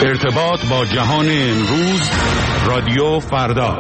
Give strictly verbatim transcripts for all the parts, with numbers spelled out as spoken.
ارتباط با جهان امروز، رادیو فردا.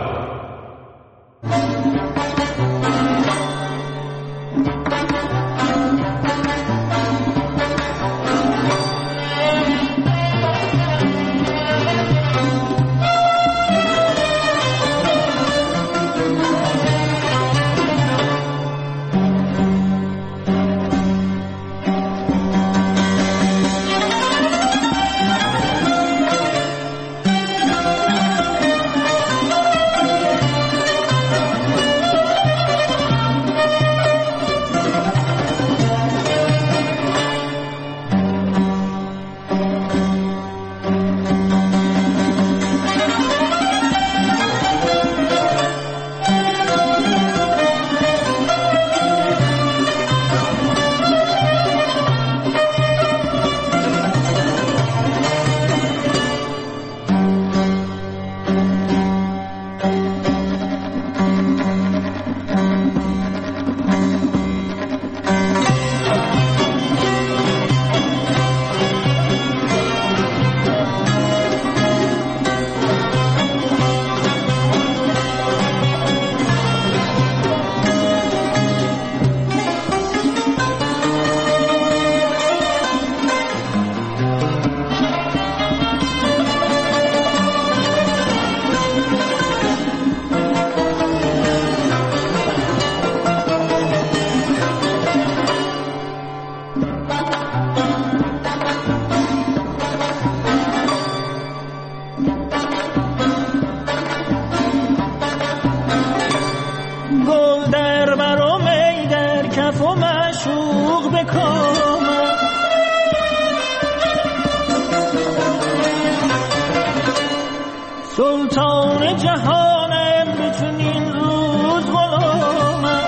سلطان جهانم بتونین روز غلامم،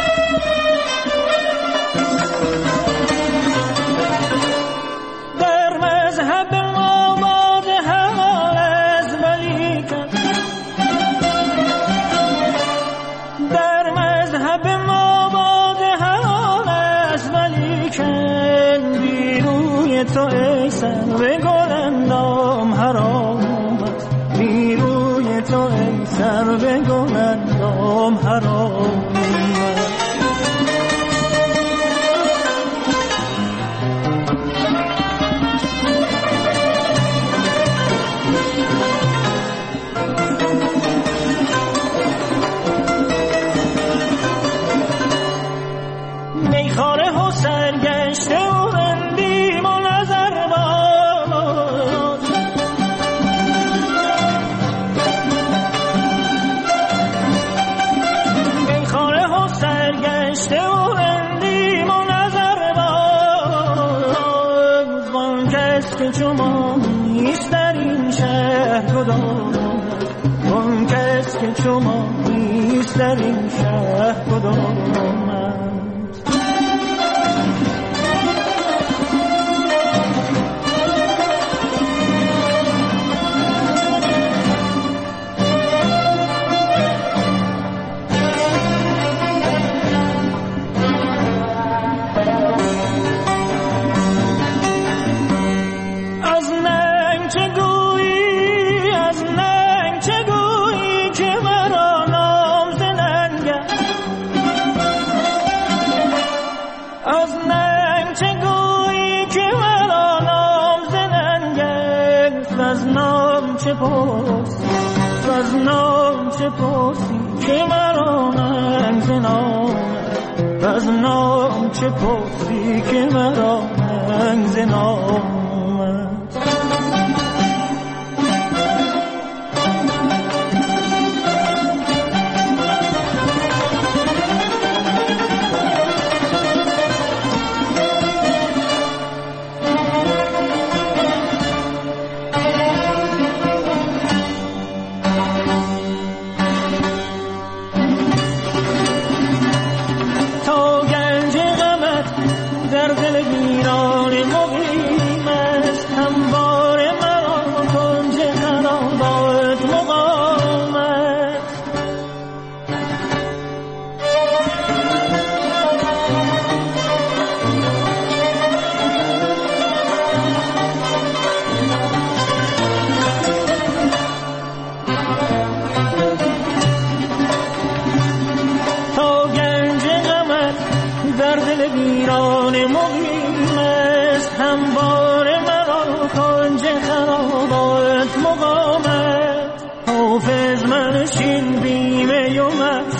در مذهب ما باد حلال از ولیکن، در مذهب ما باد حلال از ولیکن، بیروی تو ای سر گلندام حرام، تو ای سر به گلندام حرام. میخاره و سرگشته و رندیم و نظر باز، میخاره و سرگشته و رندیم و نظر باز، وان کس که شما نیست در این شهر کدام، وان کس که شما نیست در این شهر کدام. از نام چه پرسی که مرا ننگ ز نام، از نام چه پرسی که مرا ننگ ز نام. در دل ویران مقیم است، هم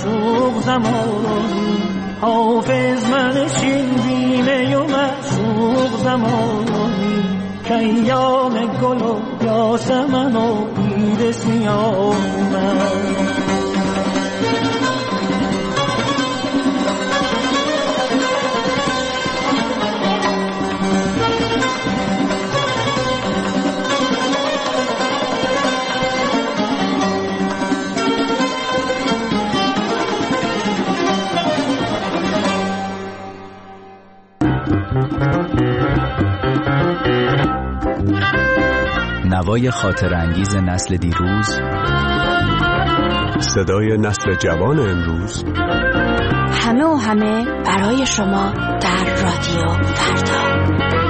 معشوق زمانی، حافظ منشین بیمه و معشوق زمانی، که ایام گل و یاسمن و عید سیاه من. نوای خاطر انگیز نسل دیروز، صدای نسل جوان امروز، همه و همه برای شما در رادیو فردا.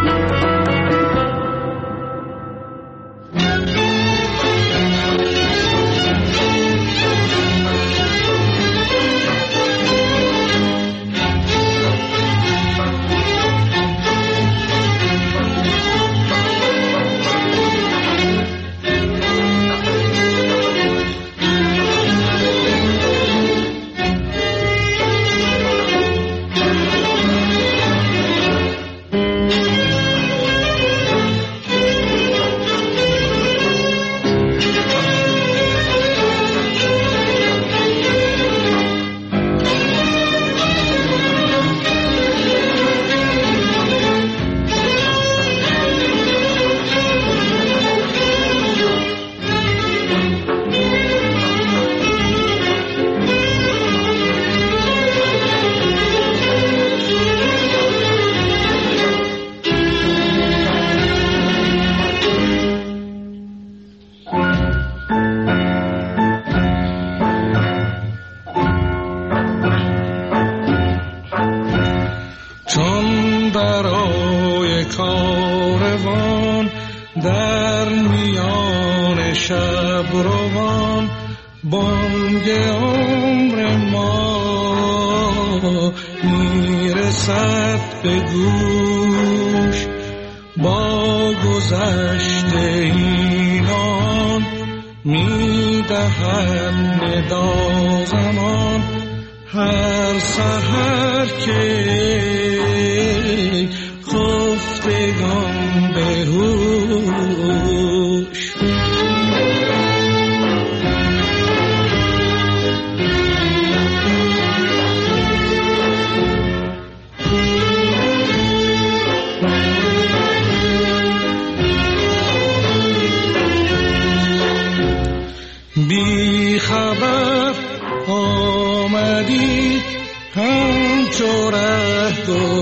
بی خبر آمدی همچو ره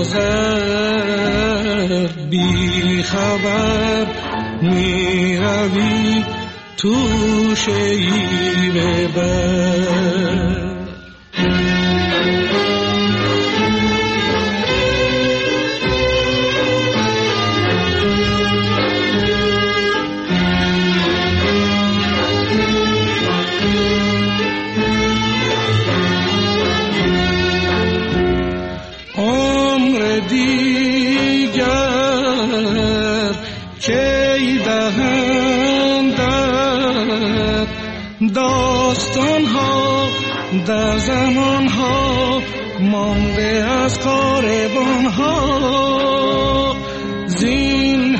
گذر، بی خبر می روی تو شیب بر. داستان ها در زمان ها مانده از کاروان ها، زین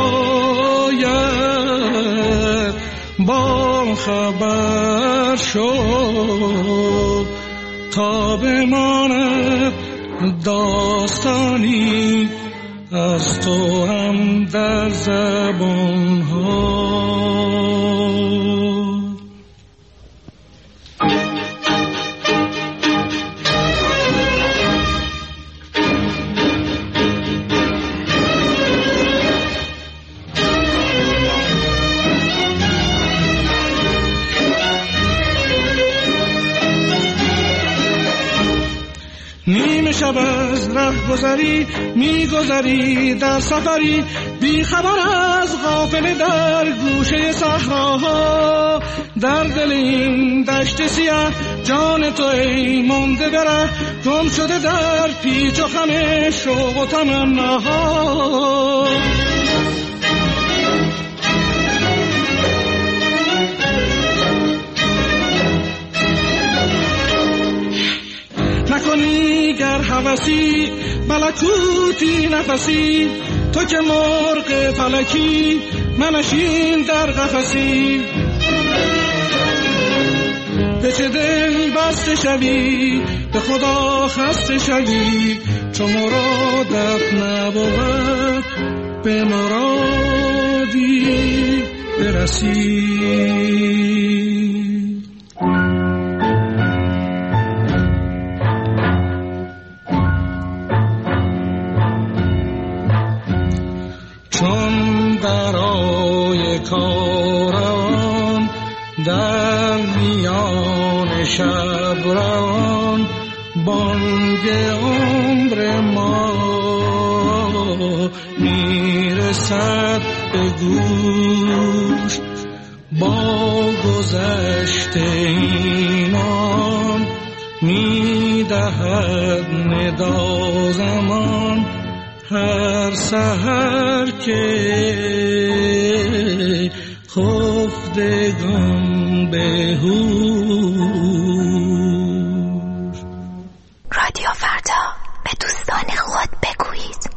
حکایت با خبر شد تا بماند داستانی از تو هم در زبان ها. نیمه شب از ره گذری میگذری در سفری، بی خبر از غافل در گوشه صحراها، در دل این دشت سیاه جان تو ای مانده بره، گم شده در پیچ و خم شوق و تمناها. هوسی ملکوتی نفسی، تو که مرغ فلکی منشین در قفسی. به چه دل بسته شوی به خدا خسته شوی، چو مرادت نبود به مرادی برسی. چون برای کاران در میان شب روان، بانگ عمر ما میرسد به گوش، با گذشت ایمان میدهد ندا زمان. هر سحر که خفتگان به هوش. رادیو فردا، به دوستان خود بگویید.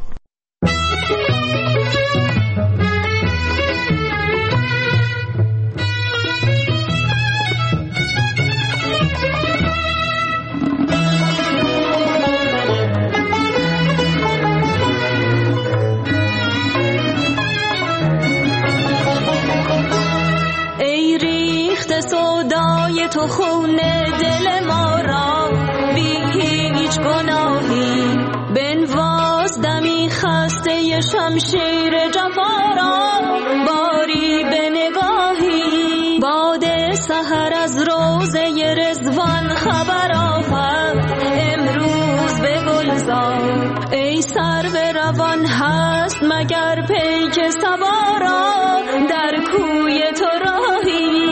تو خون دل ما را بی هیچ گناهی، بنواز دمی خسته شمشیر جفا را باری به نگاهی. باد سحر از روضه رضوان خبر آورد امروز به گلزار. ای سرو روان هست مگر پیک صبا را در کوی تو راهی.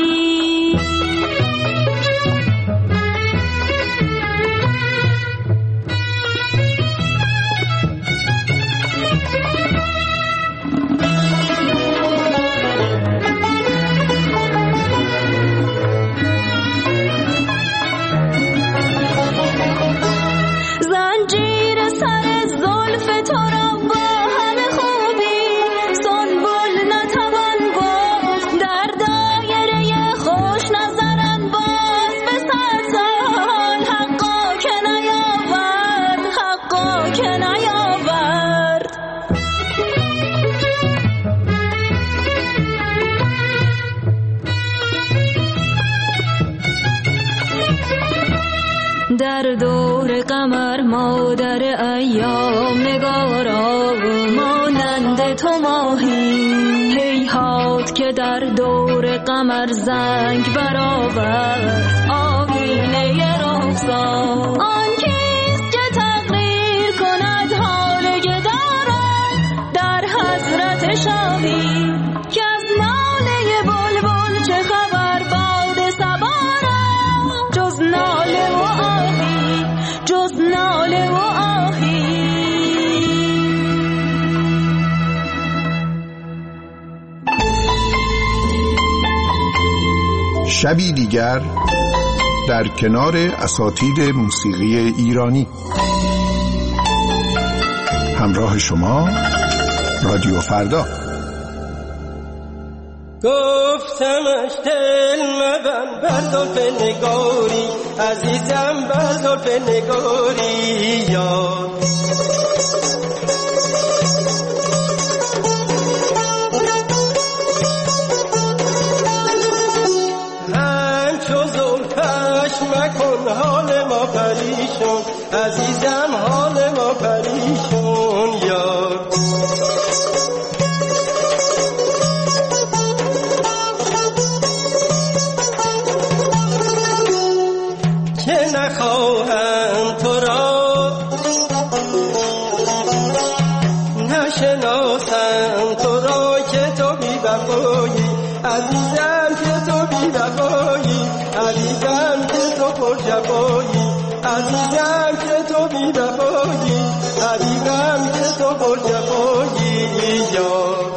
در دور قمر مادر ایام نگارا، مانند تو ماهی هیهات که در دور قمر زنگ برآورد آیینه رخسار. آن کیست که تقریر کند حال گداران در حضرت شاهی، که از ناله بلبل چه خبر باد صبا را جز ناله و آهی، جز ناله و آهی. شبی دیگر در کنار اساطیر موسیقی ایرانی. همراه شما رادیو فردا. گفتمش دل مبن بر زلف نگاری، عزیزم بر زلف نگاری یاد. همچو زلفش مکن حال ما پریشون، عزیزم حال ما پریشون یاد. نخواهم تو را نشناسم تو را که تو بی وفایی، عزیزم که تو بی وفایی، عزیزم که تو پر جفایی، عزیزم که تو بی وفایی، عزیزم که تو پر جفایی یاد.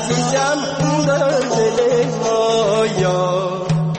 عزیزم در دل ما یا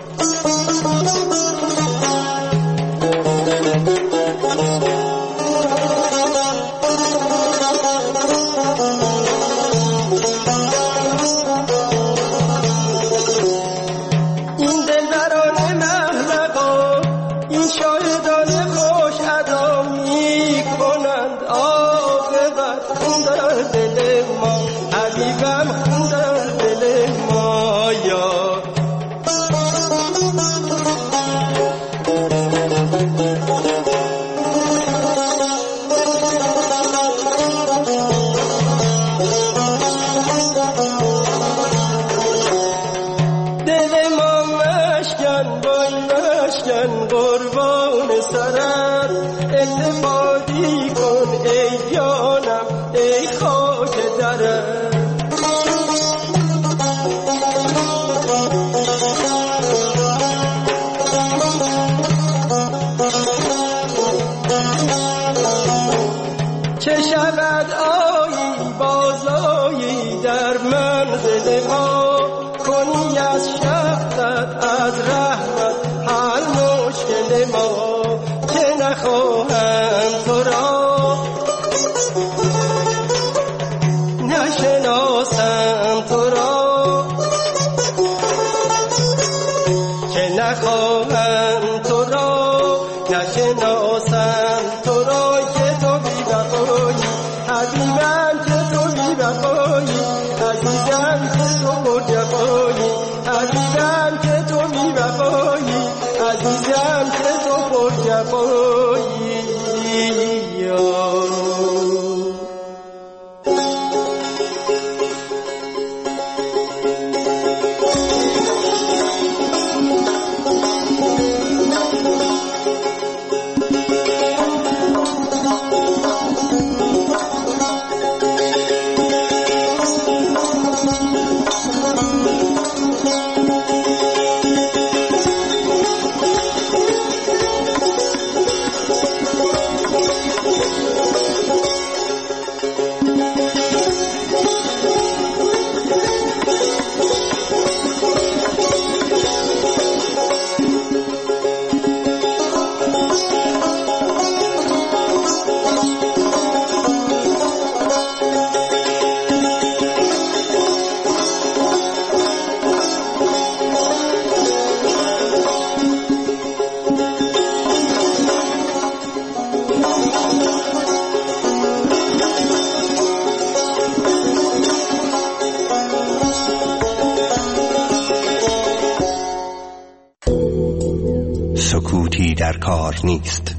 سکوتی در کار نیست.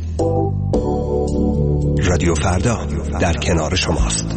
رادیو فردا در کنار شماست.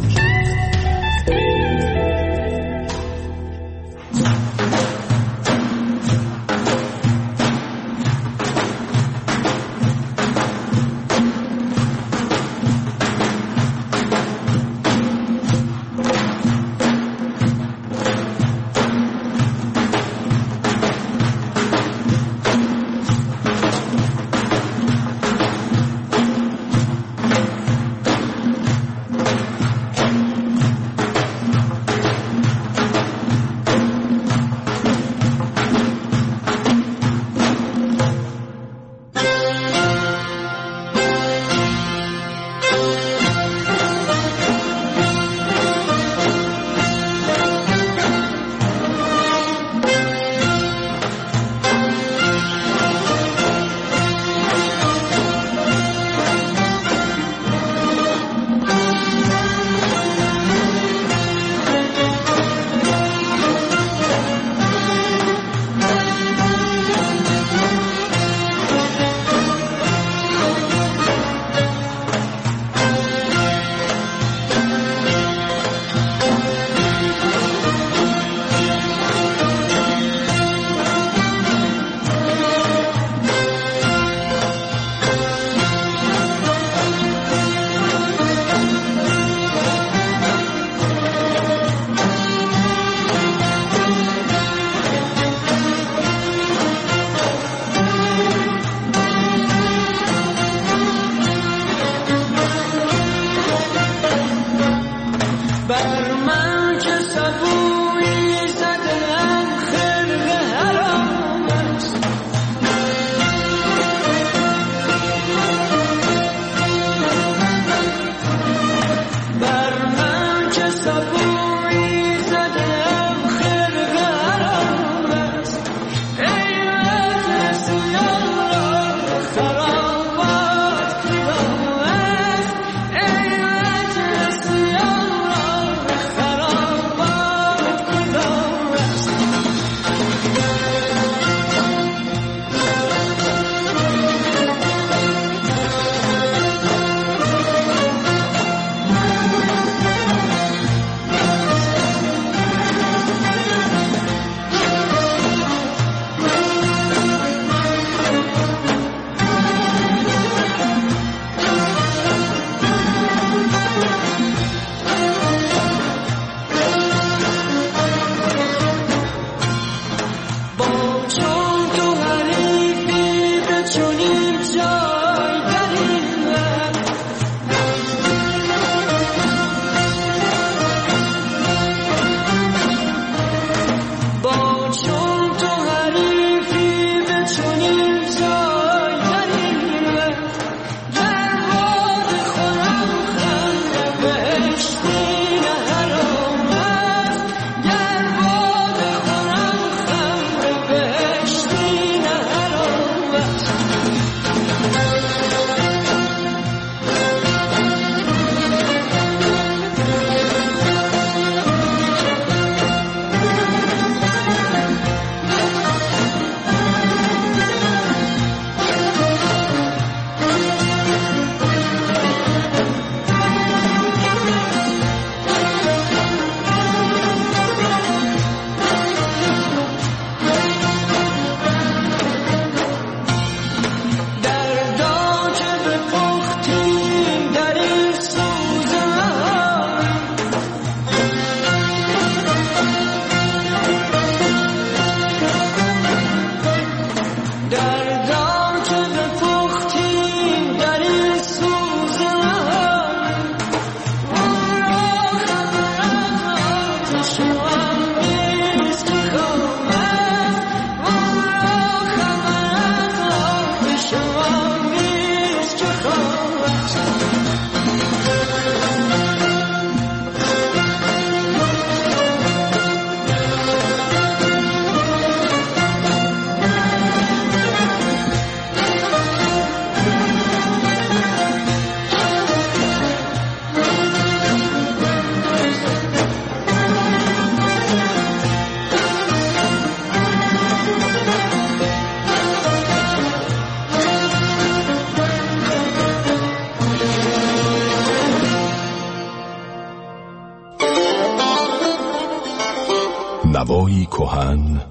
نوایی کهن،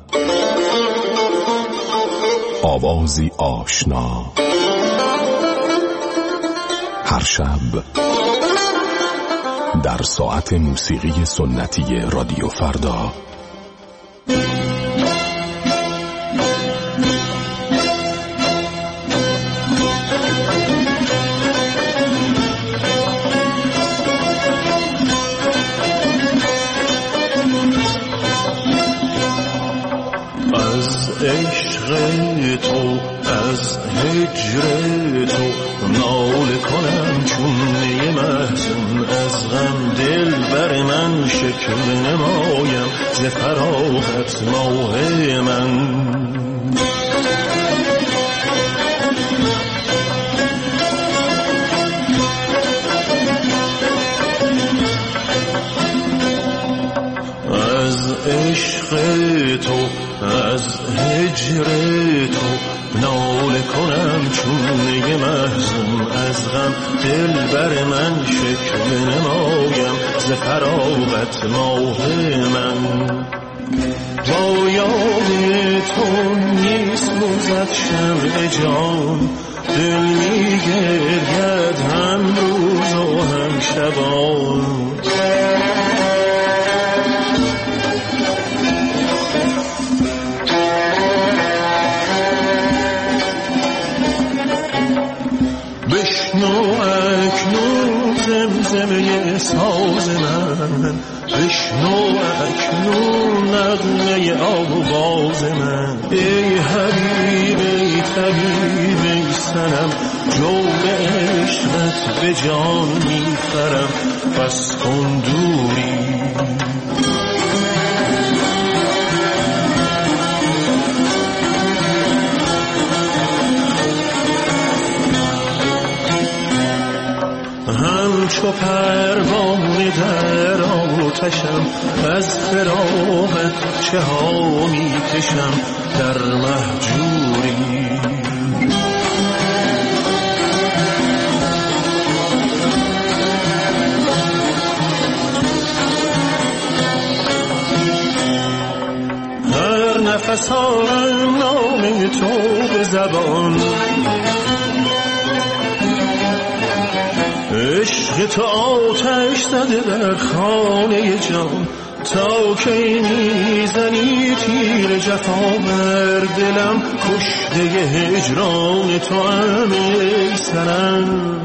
آوازی آشنا، هر شب در ساعت موسیقی سنتی رادیو فردا. عشق تو از هجر تو ناله کنم چون نی محزون، از غم دل بر من شکل نمایم ز فراغت ماه من. از عشق تو از هجر تو ناله کنم چون نی محزون، از غم دل بر من شکل نمایم ز فراغت ماه من. با یاد تو میسوزد شمع جان، دل میگرید هم روز و هم شبان. زمزمه ساز من، بشنو اکنون نغمه آواز من. ای حبیب ای طبیب ای صنم، جور عشقت به جان میخرم، بس کن دوری. همچو پروانه در آتشم، از فراقت چه ها میکشم در مهجوری. هر نفس آرم نام تو به زبان، عشق تو آتش زده در خانه جان. تا کی میزنی تیر جفا بر دلم، کشته هجران تو هم ای صنم.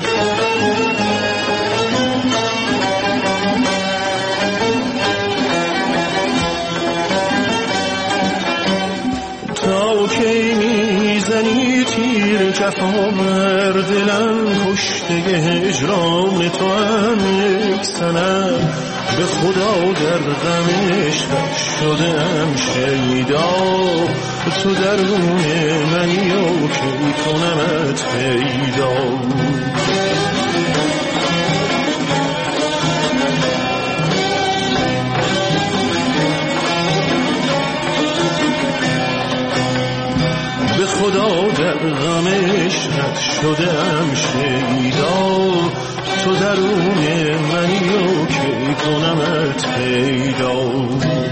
تا کی میزنی تیر جفا بر دلم، کشته هجران تو هم یک صنم. به خدا در غم عشقت شدم شیدا، تو درون منی و کی کنمت پیدا. به خدا در غم عشقت شدم شیدا، تو درون منی و کی کنمت پیدا.